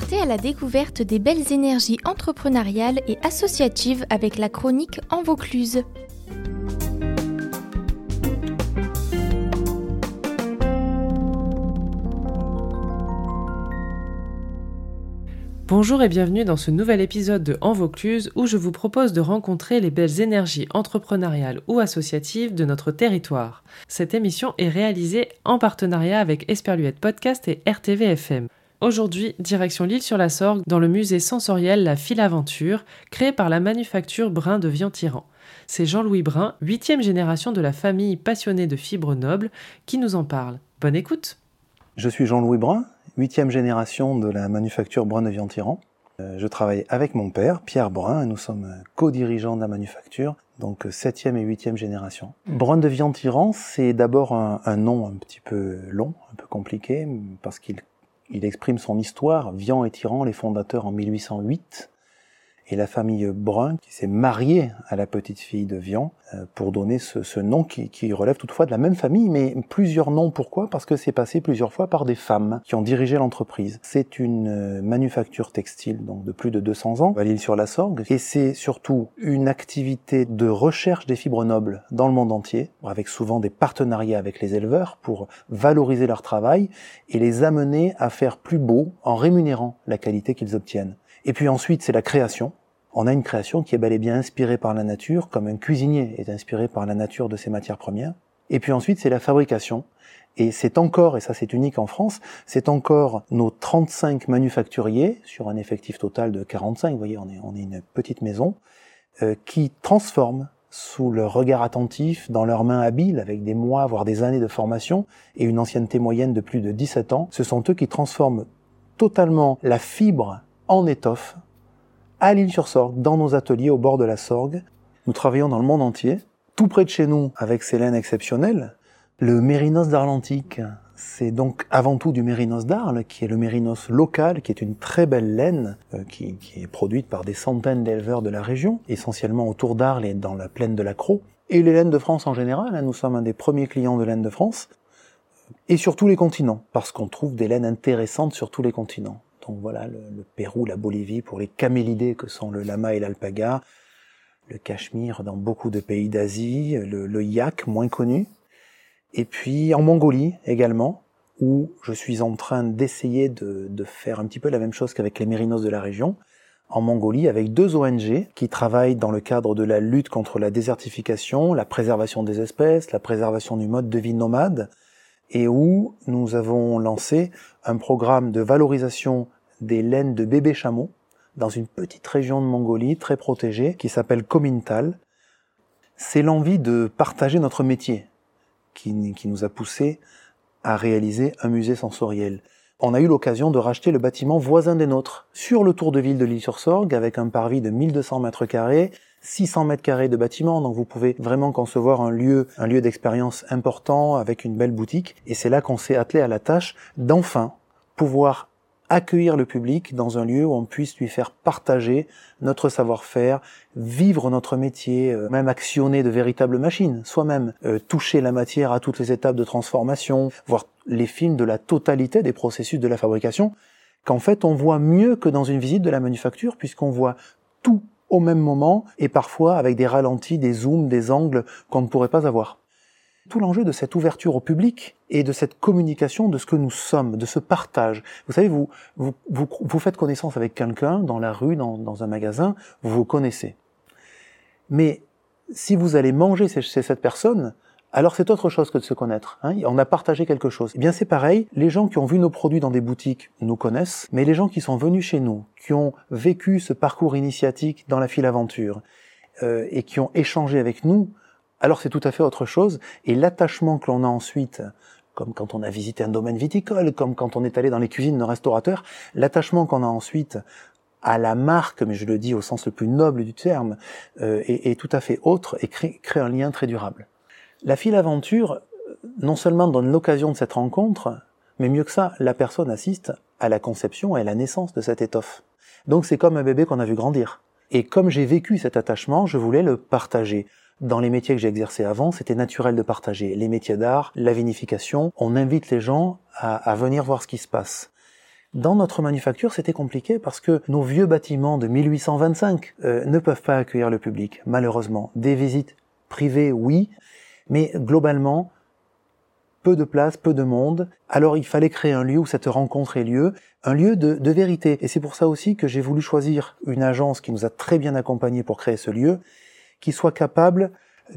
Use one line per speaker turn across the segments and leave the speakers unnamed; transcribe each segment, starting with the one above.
Partez à la découverte des belles énergies entrepreneuriales et associatives avec la chronique En Vaucluse.
Bonjour et bienvenue dans ce nouvel épisode de En Vaucluse où je vous propose de rencontrer les belles énergies entrepreneuriales ou associatives de notre territoire. Cette émission est réalisée en partenariat avec Esperluette Podcast et RTV FM. Aujourd'hui, direction l'Île-sur-la-Sorgue dans le musée sensoriel La Filaventure, créé par la manufacture Brun de Vian-Tyran. C'est Jean-Louis Brun, 8e génération de la famille passionnée de fibres nobles, qui nous en parle. Bonne écoute.
Je suis Jean-Louis Brun, 8e génération de la manufacture Brun de Vian-Tyran. Je travaille avec mon père, Pierre Brun, et nous sommes co-dirigeants de la manufacture, donc 7e et 8e génération. Brun de Vian-Tyran, c'est d'abord un nom un petit peu long, un peu compliqué, parce qu'il exprime son histoire. Vian et Tyran, les fondateurs en 1808, et la famille Brun qui s'est mariée à la petite fille de Vian pour donner ce nom qui relève toutefois de la même famille, mais plusieurs noms. Pourquoi ? Parce que c'est passé plusieurs fois par des femmes qui ont dirigé l'entreprise. C'est une manufacture textile donc de plus de 200 ans à l'Île-sur-la-Sorgue, et c'est surtout une activité de recherche des fibres nobles dans le monde entier, avec souvent des partenariats avec les éleveurs pour valoriser leur travail et les amener à faire plus beau en rémunérant la qualité qu'ils obtiennent. Et puis ensuite, c'est la création. On a une création qui est bel et bien inspirée par la nature, comme un cuisinier est inspiré par la nature de ses matières premières. Et puis ensuite, c'est la fabrication. Et c'est encore, et ça c'est unique en France, c'est encore nos 35 manufacturiers, sur un effectif total de 45, vous voyez, on est une petite maison, qui transforment sous leur regard attentif, dans leurs mains habiles, avec des mois, voire des années de formation, et une ancienneté moyenne de plus de 17 ans. Ce sont eux qui transforment totalement la fibre en étoffe, à l'Île-sur-Sorgue, dans nos ateliers au bord de la Sorgue. Nous travaillons dans le monde entier, tout près de chez nous, avec ces laines exceptionnelles. Le mérinos d'Arlantique, c'est donc avant tout du mérinos d'Arles, qui est le mérinos local, qui est une très belle laine, qui est produite par des centaines d'éleveurs de la région, essentiellement autour d'Arles et dans la plaine de la Crau. Et les laines de France en général, nous sommes un des premiers clients de laine de France, et sur tous les continents, parce qu'on trouve des laines intéressantes sur tous les continents. Donc voilà, le Pérou, la Bolivie pour les camélidés que sont le lama et l'alpaga, le cachemire dans beaucoup de pays d'Asie, le yak moins connu, et puis en Mongolie également, où je suis en train d'essayer de faire un petit peu la même chose qu'avec les mérinos de la région, en Mongolie avec 2 ONG qui travaillent dans le cadre de la lutte contre la désertification, la préservation des espèces, la préservation du mode de vie nomade, et où nous avons lancé un programme de valorisation des laines de bébés chameaux dans une petite région de Mongolie très protégée qui s'appelle Komintal. C'est l'envie de partager notre métier qui nous a poussé à réaliser un musée sensoriel. On a eu l'occasion de racheter le bâtiment voisin des nôtres sur le tour de ville de l'Île-sur-Sorgue avec un parvis de 1200 mètres carrés, 600 mètres carrés de bâtiment, donc vous pouvez vraiment concevoir un lieu d'expérience important avec une belle boutique. Et c'est là qu'on s'est attelé à la tâche d'enfin pouvoir accueillir le public dans un lieu où on puisse lui faire partager notre savoir-faire, vivre notre métier, même actionner de véritables machines, soi-même toucher la matière à toutes les étapes de transformation, voir les films de la totalité des processus de la fabrication, qu'en fait on voit mieux que dans une visite de la manufacture, puisqu'on voit tout au même moment, et parfois avec des ralentis, des zooms, des angles qu'on ne pourrait pas avoir. Tout l'enjeu de cette ouverture au public et de cette communication de ce que nous sommes, de ce partage. Vous savez, vous faites connaissance avec quelqu'un dans la rue, dans un magasin, vous vous connaissez. Mais si vous allez manger chez cette personne, alors c'est autre chose que de se connaître. On a partagé quelque chose. Eh bien c'est pareil, les gens qui ont vu nos produits dans des boutiques nous connaissent, mais les gens qui sont venus chez nous, qui ont vécu ce parcours initiatique dans la Filaventure et qui ont échangé avec nous, alors c'est tout à fait autre chose. Et l'attachement que l'on a ensuite, comme quand on a visité un domaine viticole, comme quand on est allé dans les cuisines d'un restaurateur, l'attachement qu'on a ensuite à la marque, mais je le dis au sens le plus noble du terme, est tout à fait autre et crée un lien très durable. La Filaventure, non seulement donne l'occasion de cette rencontre, mais mieux que ça, la personne assiste à la conception et à la naissance de cette étoffe. Donc c'est comme un bébé qu'on a vu grandir. Et comme j'ai vécu cet attachement, je voulais le partager. Dans les métiers que j'ai exercés avant, c'était naturel de partager. Les métiers d'art, la vinification, on invite les gens à venir voir ce qui se passe. Dans notre manufacture, c'était compliqué parce que nos vieux bâtiments de 1825 ne peuvent pas accueillir le public, malheureusement. Des visites privées, oui, mais globalement, peu de place, peu de monde. Alors il fallait créer un lieu où cette rencontre ait lieu, un lieu de vérité. Et c'est pour ça aussi que j'ai voulu choisir une agence qui nous a très bien accompagnés pour créer ce lieu, qui soit capable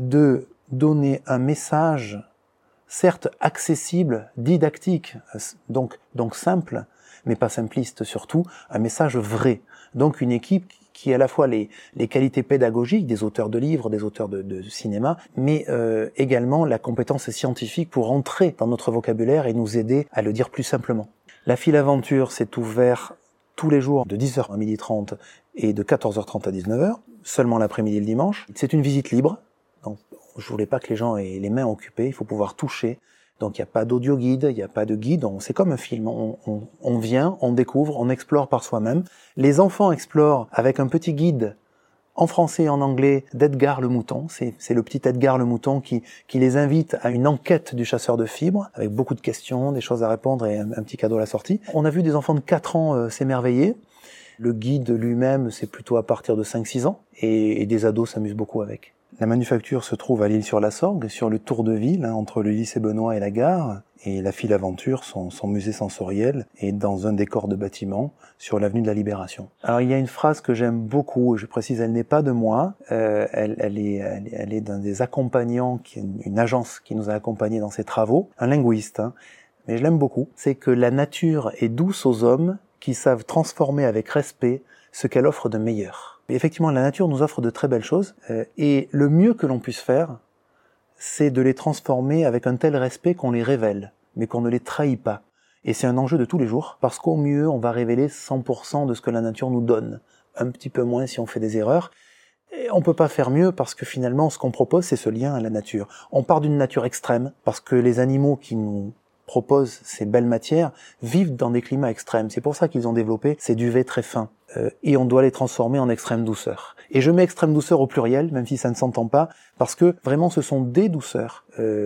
de donner un message, certes accessible, didactique, donc simple, mais pas simpliste surtout, un message vrai. Donc une équipe qui a à la fois les qualités pédagogiques des auteurs de livres, des auteurs de cinéma, mais également la compétence scientifique pour entrer dans notre vocabulaire et nous aider à le dire plus simplement. La File Aventure, c'est ouvert tous les jours de 10h à 12h30 et de 14h30 à 19h, seulement l'après-midi et le dimanche. C'est une visite libre, donc je voulais pas que les gens aient les mains occupées, il faut pouvoir toucher. Donc il n'y a pas d'audio-guide, il n'y a pas de guide, c'est comme un film, on vient, on découvre, on explore par soi-même. Les enfants explorent avec un petit guide en français et en anglais d'Edgar le Mouton, c'est le petit Edgar le Mouton qui les invite à une enquête du chasseur de fibres, avec beaucoup de questions, des choses à répondre et un petit cadeau à la sortie. On a vu des enfants de 4 ans s'émerveiller. Le guide lui-même, c'est plutôt à partir de 5-6 ans, et des ados s'amusent beaucoup avec. La manufacture se trouve à l'Île-sur-la-Sorgue, sur le tour de ville, entre le lycée Benoît et la gare, et la File Aventure, son musée sensoriel, est dans un décor de bâtiment sur l'avenue de la Libération. Alors il y a une phrase que j'aime beaucoup, je précise, elle n'est pas de moi, elle est d'un des accompagnants, une agence qui nous a accompagnés dans ses travaux, un linguiste, mais je l'aime beaucoup, c'est que la nature est douce aux hommes qui savent transformer avec respect ce qu'elle offre de meilleur. Et effectivement, la nature nous offre de très belles choses, et le mieux que l'on puisse faire, c'est de les transformer avec un tel respect qu'on les révèle, mais qu'on ne les trahit pas. Et c'est un enjeu de tous les jours, parce qu'au mieux, on va révéler 100% de ce que la nature nous donne, un petit peu moins si on fait des erreurs. Et on peut pas faire mieux parce que finalement, ce qu'on propose, c'est ce lien à la nature. On part d'une nature extrême, parce que les animaux qui nous proposent ces belles matières vivent dans des climats extrêmes. C'est pour ça qu'ils ont développé ces duvets très fins. Et on doit les transformer en extrême douceur. Et je mets extrême douceur au pluriel, même si ça ne s'entend pas, parce que vraiment ce sont des douceurs.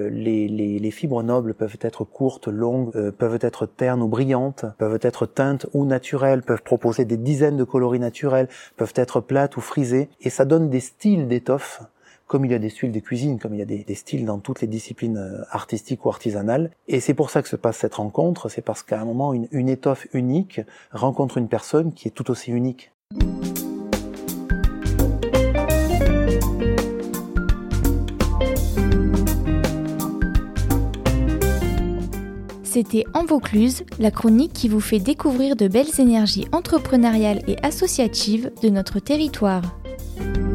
Les fibres nobles peuvent être courtes, longues, peuvent être ternes ou brillantes, peuvent être teintes ou naturelles, peuvent proposer des dizaines de coloris naturels, peuvent être plates ou frisées, et ça donne des styles d'étoffes, comme il y a des styles des cuisines, comme il y a des styles dans toutes les disciplines artistiques ou artisanales. Et c'est pour ça que se passe cette rencontre, c'est parce qu'à un moment, une étoffe unique rencontre une personne qui est tout aussi unique.
C'était En Vaucluse, la chronique qui vous fait découvrir de belles énergies entrepreneuriales et associatives de notre territoire.